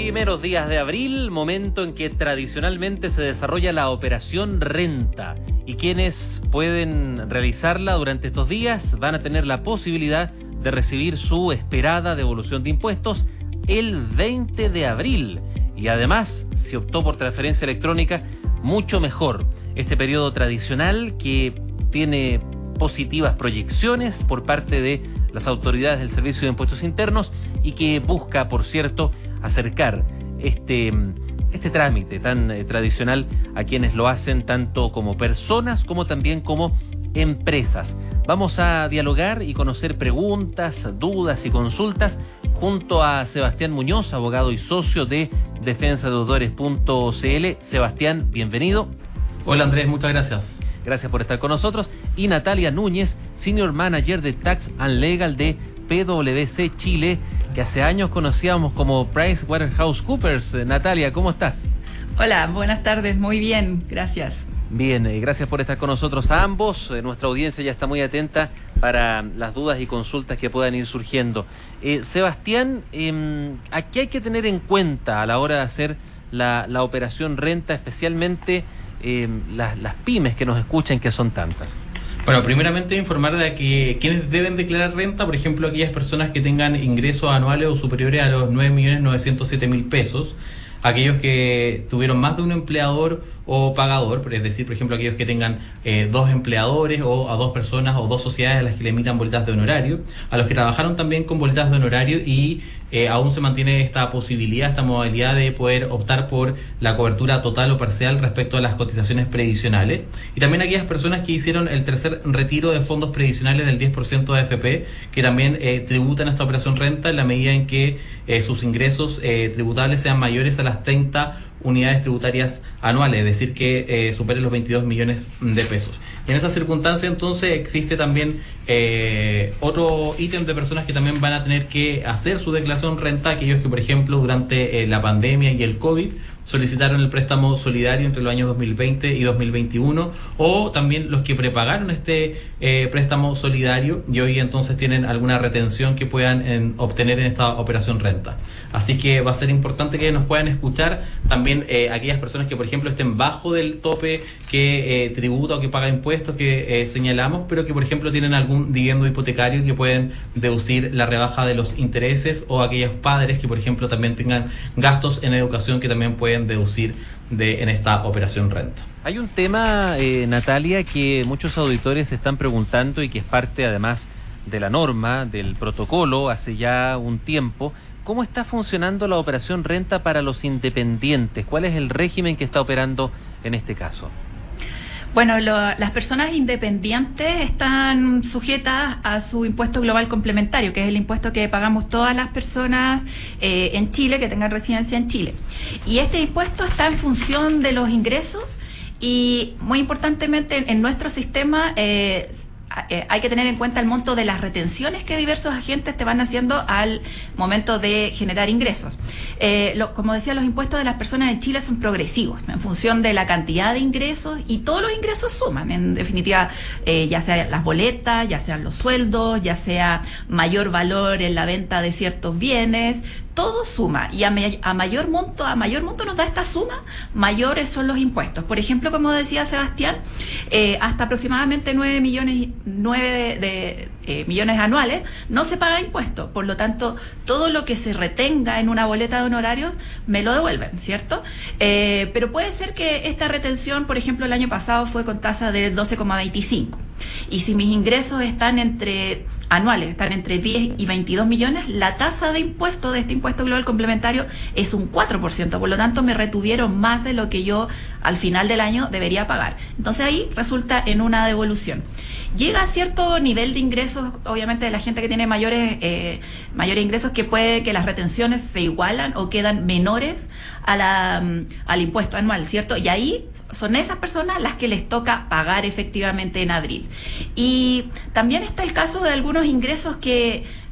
Primeros días de abril, momento en que tradicionalmente se desarrolla la operación renta, y quienes pueden realizarla durante estos días van a tener la posibilidad de recibir su esperada devolución de impuestos el 20 de abril, y además, si optó por transferencia electrónica, mucho mejor. Este periodo tradicional que tiene positivas proyecciones por parte de las autoridades del Servicio de Impuestos Internos y que busca, por cierto, acercar este trámite tan tradicional a quienes lo hacen tanto como personas como también como empresas. Vamos a dialogar y conocer preguntas, dudas y consultas junto a Sebastián Muñoz, abogado y socio de defensadeudores.cl. Sebastián, bienvenido. Hola Andrés, muchas gracias. Gracias por estar con nosotros. Y Natalia Núñez, Senior Manager de Tax and Legal de PwC Chile, que hace años conocíamos como PricewaterhouseCoopers. Natalia, ¿cómo estás? Hola, buenas tardes, muy bien, gracias. Bien, gracias por estar con nosotros a ambos. Nuestra audiencia ya está muy atenta para las dudas y consultas que puedan ir surgiendo. Sebastián, ¿qué hay que tener en cuenta a la hora de hacer la operación renta, especialmente las pymes que nos escuchan, que son tantas? Bueno, primeramente informar de que quienes deben declarar renta, por ejemplo, aquellas personas que tengan ingresos anuales o superiores a los 9.907.000 pesos, aquellos que tuvieron más de un empleador o pagador, es decir, por ejemplo, aquellos que tengan dos empleadores o a dos personas o dos sociedades a las que le emitan boletas de honorario, a los que trabajaron también con boletas de honorario y aún se mantiene esta posibilidad, esta modalidad de poder optar por la cobertura total o parcial respecto a las cotizaciones previsionales, y también aquellas personas que hicieron el tercer retiro de fondos previsionales del 10% de AFP, que también tributan esta operación renta en la medida en que sus ingresos tributables sean mayores a las 30 unidades tributarias anuales, es decir, que superen los 22 millones de pesos. Y en esa circunstancia, entonces, existe también otro ítem de personas que también van a tener que hacer su declaración renta, aquellos que, por ejemplo, durante la pandemia y el COVID solicitaron el préstamo solidario entre los años 2020 y 2021, o también los que prepagaron este préstamo solidario y hoy entonces tienen alguna retención que puedan obtener en esta operación renta. Así que va a ser importante que nos puedan escuchar también aquellas personas que, por ejemplo, estén bajo del tope que tributa o que paga impuestos que señalamos, pero que, por ejemplo, tienen algún dividendo hipotecario que pueden deducir la rebaja de los intereses, o aquellos padres que, por ejemplo, también tengan gastos en educación que también pueden deducir en esta operación renta. Hay un tema, Natalia, que muchos auditores se están preguntando y que es parte además de la norma, del protocolo, hace ya un tiempo. ¿Cómo está funcionando la operación renta para los independientes? ¿Cuál es el régimen que está operando en este caso? Bueno, las personas independientes están sujetas a su impuesto global complementario, que es el impuesto que pagamos todas las personas en Chile que tengan residencia en Chile. Y este impuesto está en función de los ingresos y, muy importantemente, en nuestro sistema hay que tener en cuenta el monto de las retenciones que diversos agentes te van haciendo al momento de generar ingresos. Como decía, los impuestos de las personas en Chile son progresivos en función de la cantidad de ingresos, y todos los ingresos suman, en definitiva, ya sea las boletas, ya sean los sueldos, ya sea mayor valor en la venta de ciertos bienes, todo suma, y a mayor monto nos da esta suma, mayores son los impuestos. Por ejemplo, como decía Sebastián, hasta aproximadamente 9 millones anuales no se paga impuesto, por lo tanto todo lo que se retenga en una boleta de honorarios me lo devuelven, ¿cierto? Pero puede ser que esta retención, por ejemplo, el año pasado fue con tasa de 12,25, y si mis ingresos anuales están entre 10 y 22 millones, la tasa de impuesto de este impuesto global complementario es un 4%, por lo tanto me retuvieron más de lo que yo al final del año debería pagar. Entonces ahí resulta en una devolución. Llega a cierto nivel de ingresos, obviamente, de la gente que tiene mayores ingresos, que puede que las retenciones se igualan o quedan menores al impuesto anual, ¿cierto? Y ahí son esas personas las que les toca pagar efectivamente en abril. Y también está el caso de algunos ingresos que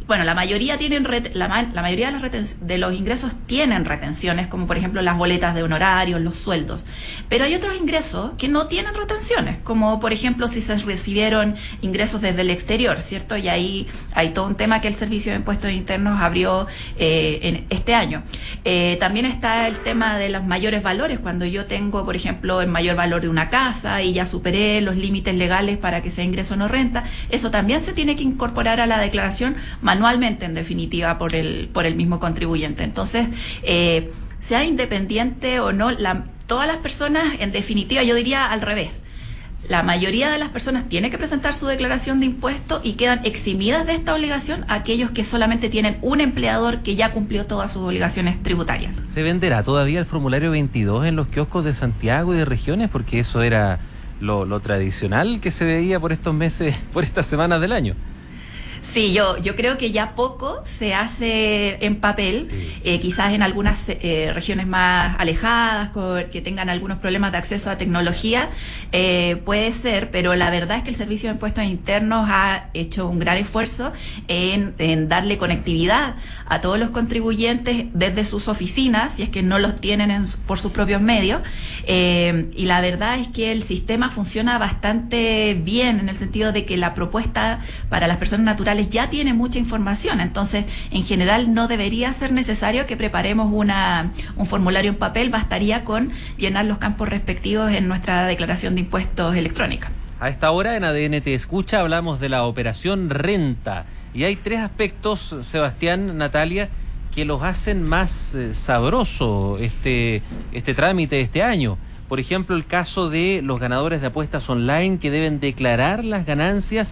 Bueno, la mayoría tienen la mayoría de los ingresos tienen retenciones, como por ejemplo las boletas de honorarios, los sueldos. Pero hay otros ingresos que no tienen retenciones, como por ejemplo si se recibieron ingresos desde el exterior, ¿cierto? Y ahí hay todo un tema que el Servicio de Impuestos Internos abrió en este año. También está el tema de los mayores valores, cuando yo tengo, por ejemplo, el mayor valor de una casa y ya superé los límites legales para que sea ingreso o no renta, eso también se tiene que incorporar a la declaración manualmente, en definitiva, por el mismo contribuyente. Entonces, sea independiente o no, todas las personas, en definitiva, yo diría al revés. La mayoría de las personas tiene que presentar su declaración de impuestos y quedan eximidas de esta obligación aquellos que solamente tienen un empleador que ya cumplió todas sus obligaciones tributarias. ¿Se venderá todavía el formulario 22 en los kioscos de Santiago y de regiones? Porque eso era lo tradicional que se veía por estos meses, por estas semanas del año. Sí, yo creo que ya poco se hace en papel, quizás en algunas regiones más alejadas, que tengan algunos problemas de acceso a tecnología, puede ser, pero la verdad es que el Servicio de Impuestos Internos ha hecho un gran esfuerzo en darle conectividad a todos los contribuyentes desde sus oficinas, si es que no los tienen por sus propios medios, y la verdad es que el sistema funciona bastante bien, en el sentido de que la propuesta para las personas naturales ya tiene mucha información, entonces en general no debería ser necesario que preparemos un formulario en papel, bastaría con llenar los campos respectivos en nuestra declaración de impuestos electrónica. A esta hora en ADN Te Escucha hablamos de la operación renta y hay 3 aspectos, Sebastián, Natalia, que los hacen más sabroso este trámite este año. Por ejemplo, el caso de los ganadores de apuestas online que deben declarar las ganancias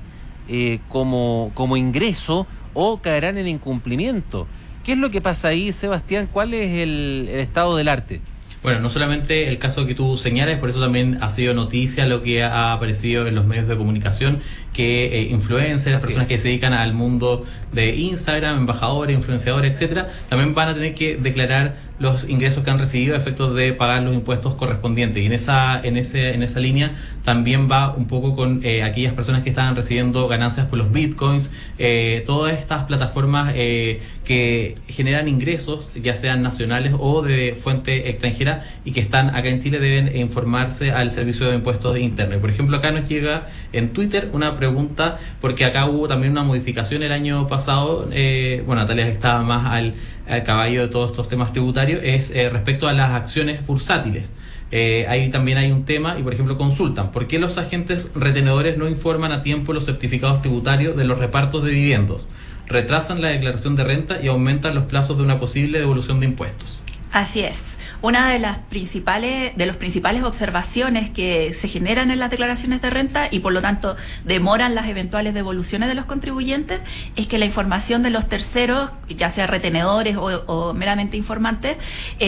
como ingreso o caerán en incumplimiento. ¿Qué es lo que pasa ahí, Sebastián? ¿Cuál es el estado del arte? Bueno, no solamente el caso que tú señalas, por eso también ha sido noticia lo que ha aparecido en los medios de comunicación, que influencers, personas que se dedican al mundo de Instagram, embajadores, influenciadores, etcétera, también van a tener que declarar los ingresos que han recibido a efectos de pagar los impuestos correspondientes. Y en esa línea también va un poco con aquellas personas que estaban recibiendo ganancias por los bitcoins, todas estas plataformas que generan ingresos, ya sean nacionales o de fuente extranjera, y que están acá en Chile, deben informarse al Servicio de Impuestos Internos. Por ejemplo, acá nos llega en Twitter una pregunta, porque acá hubo también una modificación el año pasado, Natalia estaba más al caballo de todos estos temas tributarios, es respecto a las acciones bursátiles. Ahí también hay un tema, y por ejemplo consultan, ¿por qué los agentes retenedores no informan a tiempo los certificados tributarios de los repartos de dividendos? Retrasan la declaración de renta y aumentan los plazos de una posible devolución de impuestos. Así es. Una de los principales observaciones que se generan en las declaraciones de renta y por lo tanto demoran las eventuales devoluciones de los contribuyentes es que la información de los terceros, ya sea retenedores o meramente informantes,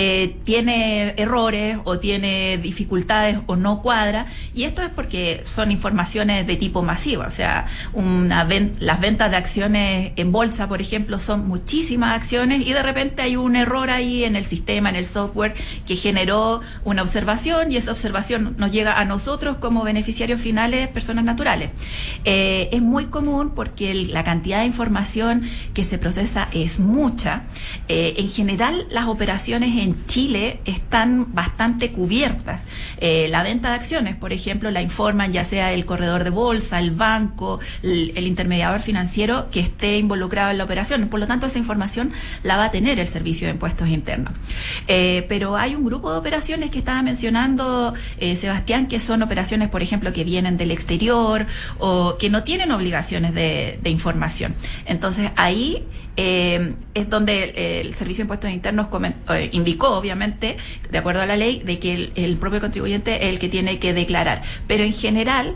tiene errores o tiene dificultades o no cuadra, y esto es porque son informaciones de tipo masivo, o sea, las ventas de acciones en bolsa, por ejemplo, son muchísimas acciones y de repente hay un error ahí en el sistema, en el software, que generó una observación, y esa observación nos llega a nosotros como beneficiarios finales, personas naturales. Es muy común porque la cantidad de información que se procesa es mucha. En general, las operaciones en Chile están bastante cubiertas. La venta de acciones, por ejemplo, la informan ya sea el corredor de bolsa, el banco, el intermediador financiero que esté involucrado en la operación. Por lo tanto, esa información la va a tener el Servicio de Impuestos Internos. Pero hay un grupo de operaciones que estaba mencionando Sebastián, que son operaciones, por ejemplo, que vienen del exterior o que no tienen obligaciones de información. Entonces ahí es donde el Servicio de Impuestos Internos indicó, obviamente, de acuerdo a la ley, de que el propio contribuyente es el que tiene que declarar. Pero en general,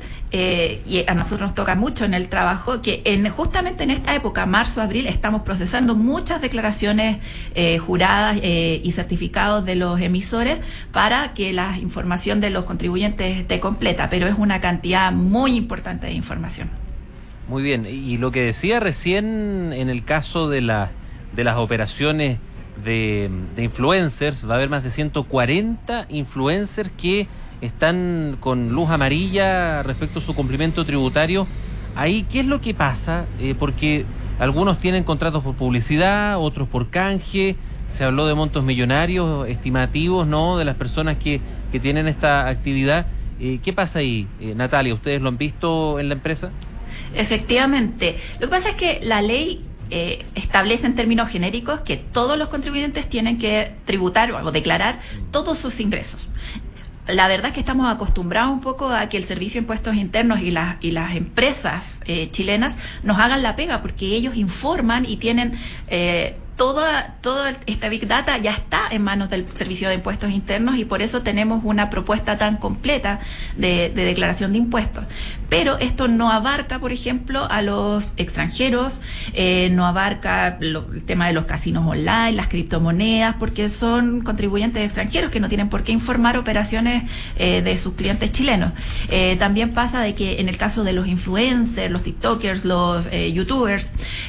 y a nosotros nos toca mucho en el trabajo, que justamente en esta época, marzo, abril, estamos procesando muchas declaraciones juradas y certificados de los emisores para que la información de los contribuyentes esté completa, pero es una cantidad muy importante de información. Muy bien, y lo que decía recién en el caso de las operaciones de influencers, va a haber más de 140 influencers que están con luz amarilla respecto a su cumplimiento tributario. Ahí, ¿qué es lo que pasa? Porque algunos tienen contratos por publicidad, otros por canje. Se habló de montos millonarios estimativos, ¿no?, de las personas que tienen esta actividad. ¿Qué pasa ahí, Natalia? ¿Ustedes lo han visto en la empresa? Efectivamente. Lo que pasa es que la ley establece en términos genéricos que todos los contribuyentes tienen que tributar o declarar todos sus ingresos. La verdad es que estamos acostumbrados un poco a que el Servicio de Impuestos Internos y las empresas chilenas nos hagan la pega, porque ellos informan y tienen toda esta Big Data ya está en manos del Servicio de Impuestos Internos, y por eso tenemos una propuesta tan completa de declaración de impuestos. Pero esto no abarca, por ejemplo, a los extranjeros, no abarca el tema de los casinos online, las criptomonedas, porque son contribuyentes extranjeros que no tienen por qué informar operaciones de sus clientes chilenos. También pasa de que en el caso de los influencers, los tiktokers, los youtubers,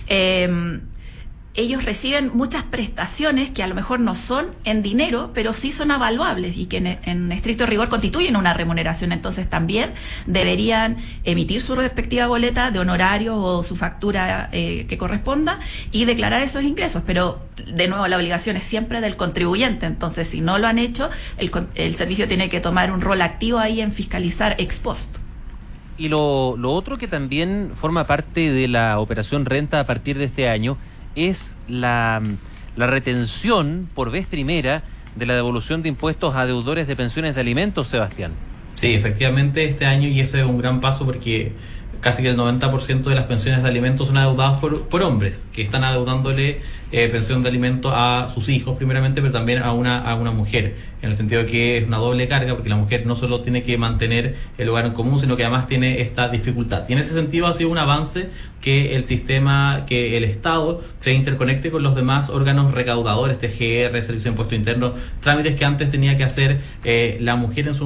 ellos reciben muchas prestaciones que a lo mejor no son en dinero, pero sí son avaluables y que en estricto rigor constituyen una remuneración. Entonces también deberían emitir su respectiva boleta de honorarios o su factura que corresponda y declarar esos ingresos. Pero, de nuevo, la obligación es siempre del contribuyente. Entonces, si no lo han hecho, el servicio tiene que tomar un rol activo ahí en fiscalizar ex post. Y lo otro que también forma parte de la operación renta a partir de este año es la retención por vez primera de la devolución de impuestos a deudores de pensiones de alimentos, Sebastián. Sí, efectivamente este año, y eso es un gran paso porque casi que el 90% de las pensiones de alimentos son adeudadas por hombres, que están adeudándole pensión de alimentos a sus hijos primeramente, pero también a una mujer, en el sentido de que es una doble carga, porque la mujer no solo tiene que mantener el hogar en común, sino que además tiene esta dificultad. Y en ese sentido ha sido un avance que el sistema, que el Estado se interconecte con los demás órganos recaudadores, TGR, Servicio de Impuesto Interno, trámites que antes tenía que hacer la mujer en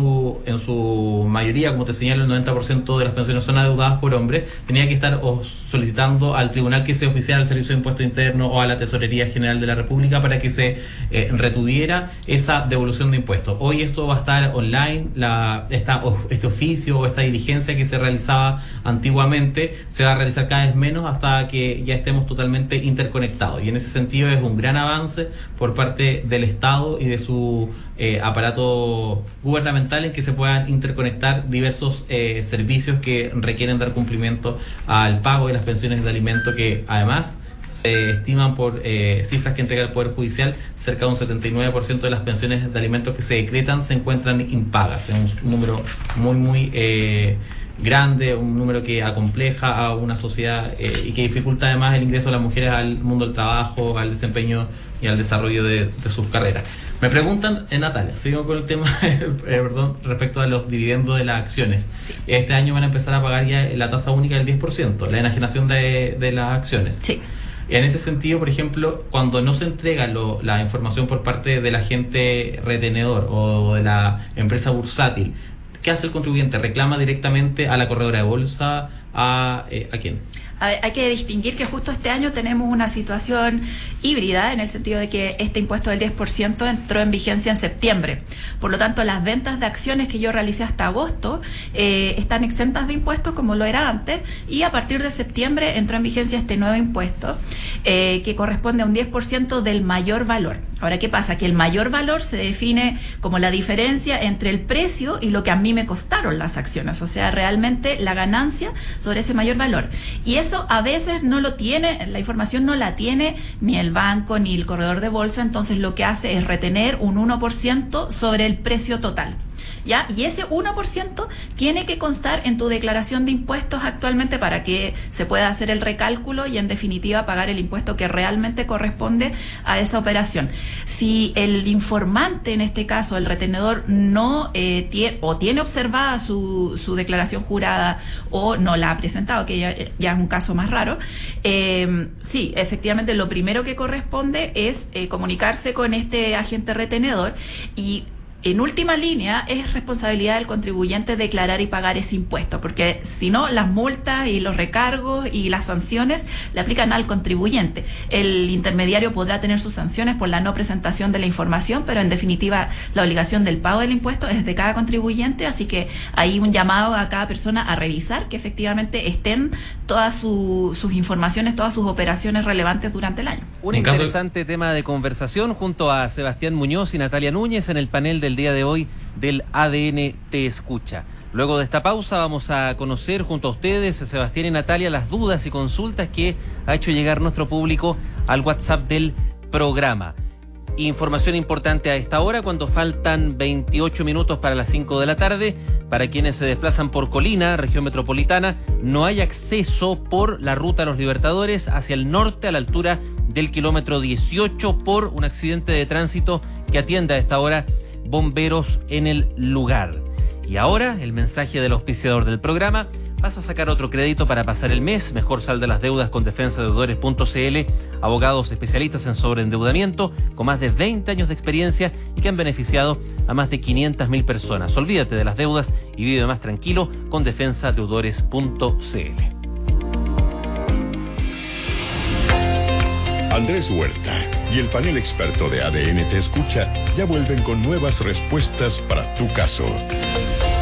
su mayoría, como te señalo, el 90% de las pensiones son adeudadas por hombres, tenía que estar solicitando al tribunal que sea oficial al Servicio de Impuesto Interno o a la Tesorería General de la República para que se retuviera esa devolución de impuestos. Hoy esto va a estar online, este oficio o esta diligencia que se realizaba antiguamente se va a realizar cada vez menos hasta que ya estemos totalmente interconectados, y en ese sentido es un gran avance por parte del Estado y de su aparato gubernamental en que se puedan interconectar diversos servicios que requieren dar cumplimiento al pago de las pensiones de alimento, que además se estiman por cifras que entrega el Poder Judicial, cerca de un 79% de las pensiones de alimentos que se decretan se encuentran impagas. Es un número muy grande, un número que acompleja a una sociedad y que dificulta además el ingreso de las mujeres al mundo del trabajo, al desempeño y al desarrollo de sus carreras. Me preguntan, Natalia, sigo con el tema respecto a los dividendos de las acciones. Este año van a empezar a pagar ya la tasa única del 10%, la enajenación de las acciones. Sí. En ese sentido, por ejemplo, cuando no se entrega la información por parte del agente retenedor o de la empresa bursátil, ¿qué hace el contribuyente? ¿Reclama directamente a la corredora de bolsa? ¿A quién? A ver, hay que distinguir que justo este año tenemos una situación híbrida, en el sentido de que este impuesto del 10% entró en vigencia en septiembre. Por lo tanto, las ventas de acciones que yo realicé hasta agosto están exentas de impuestos, como lo era antes, y a partir de septiembre entró en vigencia este nuevo impuesto que corresponde a un 10% del mayor valor. Ahora, ¿qué pasa? Que el mayor valor se define como la diferencia entre el precio y lo que a mí me costaron las acciones, o sea, realmente la ganancia sobre ese mayor valor. Y eso a veces no lo tiene, la información no la tiene ni el banco ni el corredor de bolsa, entonces lo que hace es retener un 1% sobre el precio total. ¿Ya? Y ese 1% tiene que constar en tu declaración de impuestos actualmente para que se pueda hacer el recálculo y en definitiva pagar el impuesto que realmente corresponde a esa operación. Si el informante, en este caso el retenedor, no tiene observada su declaración jurada o no la ha presentado, que ya es un caso más raro, sí, efectivamente lo primero que corresponde es comunicarse con este agente retenedor y en última línea es responsabilidad del contribuyente declarar y pagar ese impuesto, porque si no, las multas y los recargos y las sanciones le aplican al contribuyente. El intermediario podrá tener sus sanciones por la no presentación de la información, pero en definitiva la obligación del pago del impuesto es de cada contribuyente, así que hay un llamado a cada persona a revisar que efectivamente estén todas sus informaciones, todas sus operaciones relevantes durante el año. Un interesante tema de conversación junto a Sebastián Muñoz y Natalia Núñez en el panel del día de hoy del ADN Te Escucha. Luego de esta pausa vamos a conocer junto a ustedes, Sebastián y Natalia, las dudas y consultas que ha hecho llegar nuestro público al WhatsApp del programa. Información importante a esta hora, cuando faltan 28 minutos para las 5 de la tarde. Para quienes se desplazan por Colina, región metropolitana, no hay acceso por la ruta de los Libertadores hacia el norte a la altura del kilómetro 18 por un accidente de tránsito que atiende a esta hora bomberos en el lugar. Y ahora, el mensaje del auspiciador del programa: vas a sacar otro crédito para pasar el mes, mejor sal de las deudas con defensadeudores.cl, abogados especialistas en sobreendeudamiento, con más de 20 años de experiencia y que han beneficiado a más de 500.000 personas. Olvídate de las deudas y vive más tranquilo con defensadeudores.cl. Andrés Huerta y el panel experto de ADN Te Escucha ya vuelven con nuevas respuestas para tu caso.